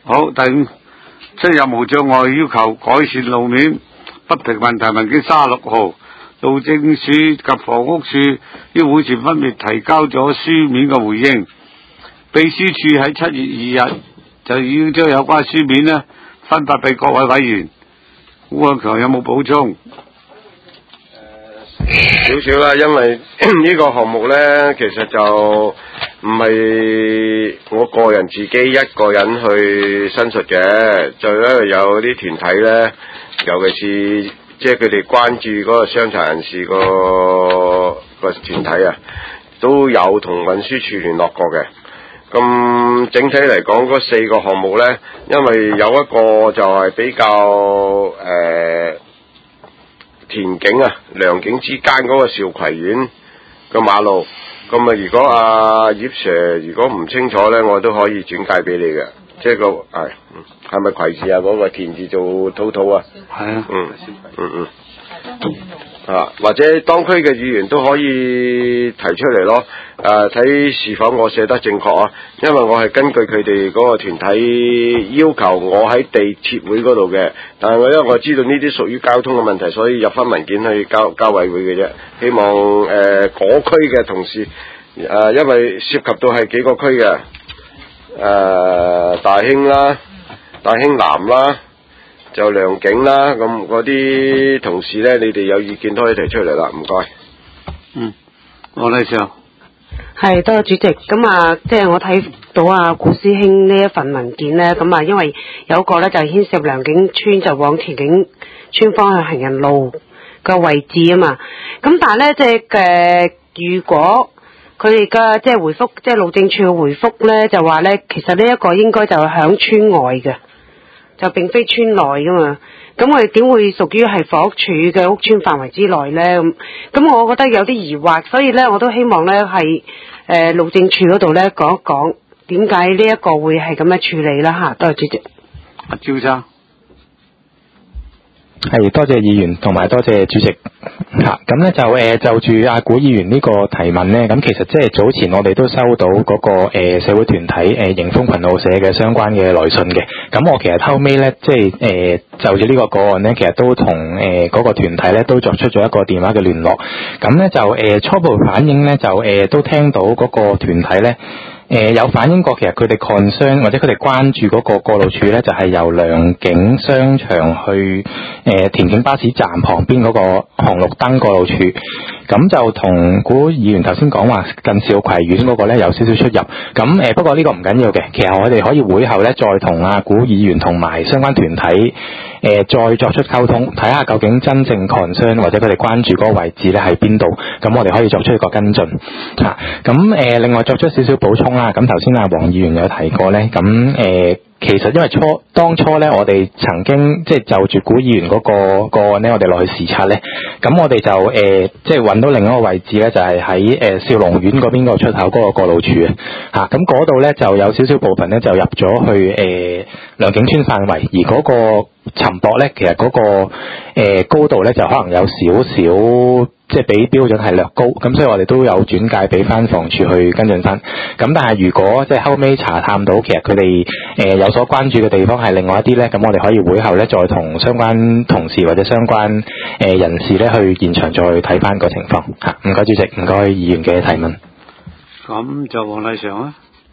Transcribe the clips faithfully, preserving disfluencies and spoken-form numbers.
好，第五，出入無障礙，要求改善路面不停問題文件三十六號，路政署及房屋署於會前分別提交咗書面嘅回應，秘書處喺七月二日就已經將有關書面呢分發俾各位委員。胡漢強有冇補充？ 少少啦，因為呢個項目呢，其實就唔係我個人自己一個人去申述嘅，就咧有啲團體呢，尤其是即係佢哋關注嗰個傷殘人士個個團體啊，都有同運輸署聯絡過嘅。咁整體嚟講，嗰四個項目呢，因為有一個就係比較誒。呃田景啊，良景之間嗰個兆葵苑個馬路，咁啊，如果阿葉 Sir 如果唔清楚咧，我都可以轉介俾你嘅，即係個係，係咪葵字啊？嗰、那個田字做滔滔啊？ 係啊， 嗯嗯嗯，啊，或者當區嘅議員都可以提出嚟咯，誒、啊，睇是否我寫得正確啊？因為我係根據佢哋嗰個團體要求，我喺地鐵會嗰度嘅，但係我因為我知道呢啲屬於交通嘅問題，所以入翻文件去交交委會嘅啫。希望誒嗰區嘅同事誒、呃，因為涉及到係幾個區嘅，誒、呃、大興啦、大興南啦。就良景啦，咁嗰啲同事咧，你哋有意見都可以提出嚟啦，唔該。 嗯，黃麗祥。 係，多謝主席。咁啊，即係我睇到啊，古師兄呢一份文件咧，咁啊，因為有一個咧就牽涉良景村就往田景村方向行人路嘅位置啊嘛。咁但係咧，即係誒，如果佢哋嘅即係回覆，即係路政處嘅回覆咧，就話咧，其實呢一個應該就係響村外嘅。就並非村內噶嘛，咁我哋點會屬於係房屋署嘅屋村範圍之內呢？咁咁我覺得有啲疑惑，所以呢，我都希望呢係誒路政處嗰度呢講一講點解呢一個會係咁樣處理啦吓，多謝主席。 阿趙生。 係，多謝議員同埋多謝主席嚇。咁、啊、咧就誒、呃、就住阿古議員呢個提問咧，咁其實即係早前我哋都收到嗰、那個、呃、社會團體誒迎風群澳社嘅相關嘅來信嘅。咁我其實後尾咧即係誒就住呢個個案咧，其實都同誒嗰個團體咧都作出咗一個電話嘅聯絡。咁咧就誒、呃、初步反映咧就誒、呃、都聽到嗰個團體咧。誒、呃、有反映過，其實佢哋 concern 或者佢哋關注嗰個過路處咧，就係、是、由良景商場去誒、呃、田景巴士站旁邊嗰個紅綠燈過路處，咁就同古議員頭先講話近兆葵苑嗰個咧有少少出入。咁誒、呃、不過呢個唔緊要嘅，其實我哋可以會後咧再同阿古議員同埋相關團體誒、呃、再作出溝通，睇下究竟真正 concern 或者佢哋關注嗰個位置咧喺邊度，咁我哋可以作出一個跟進嚇。咁、啊、誒、呃、另外作出少少補充。咁頭先阿黃議員有提過咧，咁誒、呃、其實因為初當初咧，我哋曾經即係就住古議員嗰個個案咧，我哋落去視察咧，咁我哋就誒、呃、即係揾到另一個位置咧，就係喺誒兆龍苑嗰邊個出口嗰個過路處啊，咁嗰度咧就有少少部分咧就入咗去誒、呃、良景村範圍，而嗰個沉薄咧，其實嗰、嗰個、呃、高度咧就可能有少少。即係比標準係略高，咁所以我哋都有轉介俾翻房署去跟進翻。咁但係如果即係後尾查探到，其實佢哋誒有所關注嘅地方係另外一啲咧，咁我哋可以會後咧再同相關同事或者相關誒人士咧去現場再睇翻個情況嚇。唔該主席，唔該議員嘅提問。 咁就黃麗祥啊。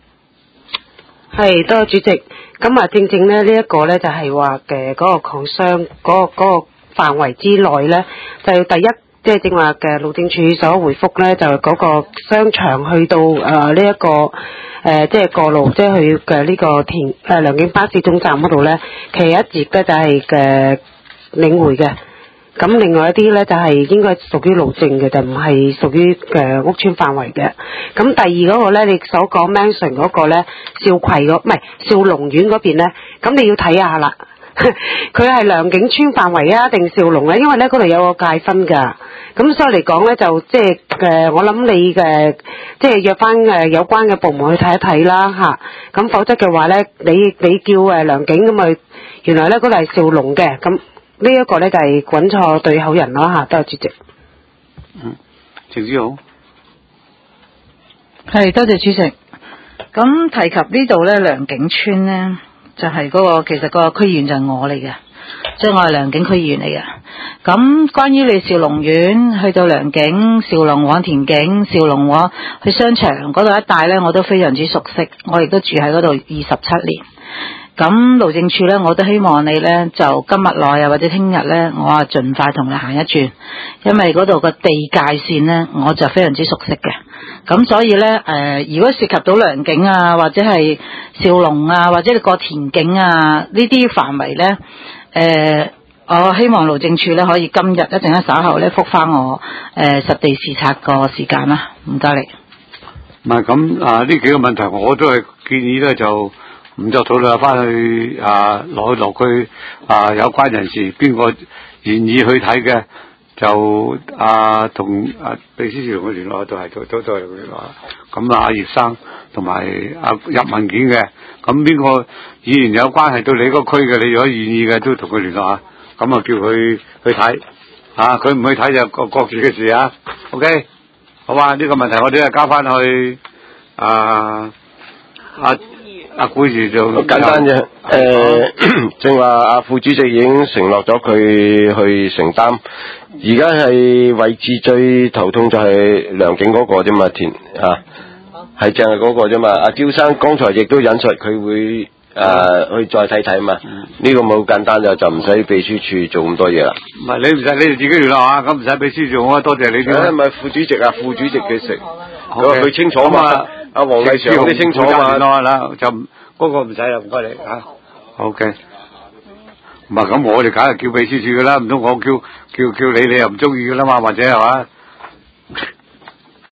係，多謝主席。咁啊，正正咧呢一個咧就係話嘅嗰個抗商嗰個嗰個範圍之內咧，就係第一。即係正話嘅路政署所回覆咧，就嗰個商場去到誒呢一個誒、呃、即係過路，即係去嘅呢個田誒、呃、良景巴士總站嗰度咧，其一節咧就係嘅領回嘅，咁另外一啲咧就係、是、應該屬於路政嘅，就唔係屬於嘅屋邨範圍嘅。咁第二嗰個咧，你所講 mention 嗰個咧，兆葵嗰唔係兆龍苑嗰邊咧，咁你要睇下啦。佢係良景村範圍啊，定兆龍咧？因為咧嗰度有個界分噶，咁所以嚟講咧就即係誒，我諗你嘅即係約翻誒有關嘅部門去睇一睇啦吓。咁否則嘅話咧，你你叫誒良景咁啊，原來咧嗰度係兆龍嘅，咁呢一個咧就係滾錯對口人咯吓。多謝主席。 嗯，程之豪。 係，多謝主席。咁提及呢度咧，良景村咧。 就係、是、嗰、那個其實個區議員就係我嚟嘅，即係我係良景區議員嚟嘅。咁關於你兆龍苑去到良景、兆龍往田景、兆龍往去商場嗰度一帶呢，我都非常之熟悉，我亦都住喺嗰度二十七年。咁路政署呢，我都希望你呢，就今日內啊或者聽日呢，我啊盡快同你行一轉，因為嗰度個地界線呢，我就非常之熟悉嘅。咁所以呢，誒、呃，如果涉及到良景啊，或者係兆龍啊，或者你過田景啊呢啲範圍呢，誒、呃，我希望路政署呢，可以今日一陣間稍後呢，覆返我誒、呃、實地視察個時間啦。唔該你。 唔係咁啊，呢幾個問題我都係建議呢，就唔就討論翻去啊，落去落區啊，有關人士邊個願意去睇嘅，就啊同啊秘書處同佢聯絡，都係都都都係聯絡。咁啊，葉生同埋啊入文件嘅，咁邊個議員有關係到你嗰區嘅，你如果願意嘅，都同佢聯絡下。咁啊，叫佢去睇啊，佢唔去睇就各各自嘅事啊。OK， 好嘛？呢、這個問題我哋係交翻去啊啊。阿顧住就好簡單啫，誒、呃，正話阿副主席已經承諾咗佢去承擔，而家係位置最頭痛就係良景嗰個啫嘛，田嚇，係淨係嗰個啫嘛。阿招生剛才亦都引述佢會誒、呃、去再睇睇嘛，呢、嗯、個冇簡單就就唔使秘書處做咁多嘢啦。 唔係你唔使，你哋自己聯絡下，咁唔使秘書處，我多謝你啲。 誒咪副主席啊，副主席佢食，佢佢清楚嘛。阿黃麗常啲清楚嘛， 嗱就嗰、那個唔使啦，唔該你嚇。OK，唔係咁，我哋梗係叫秘書處噶啦，唔通我叫叫叫你，你又唔中意噶啦嘛，或者係嘛？